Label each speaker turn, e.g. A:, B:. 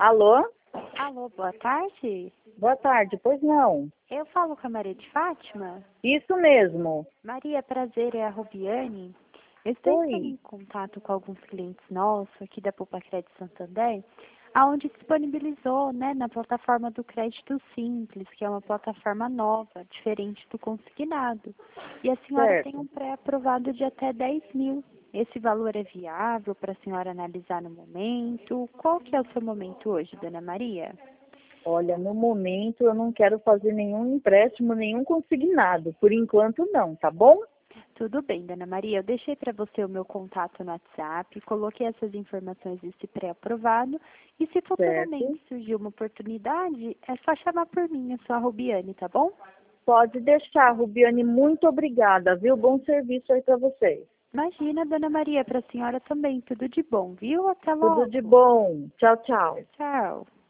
A: Alô?
B: Alô, boa tarde.
A: Boa tarde, pois não.
B: Eu falo com a Maria de Fátima.
A: Isso mesmo.
B: Maria, prazer, é a Rubiane. Eu estou entrando
A: Oi.
B: em contato com alguns clientes nossos aqui da Poupa Crédito Santander, aonde disponibilizou, na plataforma do Crédito Simples, que é uma plataforma nova, diferente do consignado. E a senhora tem
A: Certo.
B: um pré-aprovado de até 10 mil. Esse valor é viável para a senhora analisar no momento? Qual que é o seu momento hoje, dona Maria?
A: Olha, no momento eu não quero fazer nenhum empréstimo, nenhum consignado. Por enquanto não, tá bom?
B: Tudo bem, dona Maria. Eu deixei para você o meu contato no WhatsApp, coloquei essas informações desse pré-aprovado e se futuramente
A: Certo.
B: surgir uma oportunidade, é só chamar por mim, eu sou a Rubiane, tá bom?
A: Pode deixar, Rubiane. Muito obrigada, viu? Bom serviço aí para vocês.
B: Imagina, dona Maria, para a senhora também. Tudo de bom, viu? Até
A: Tudo de
B: logo.
A: bom. Tchau, tchau.
B: Tchau.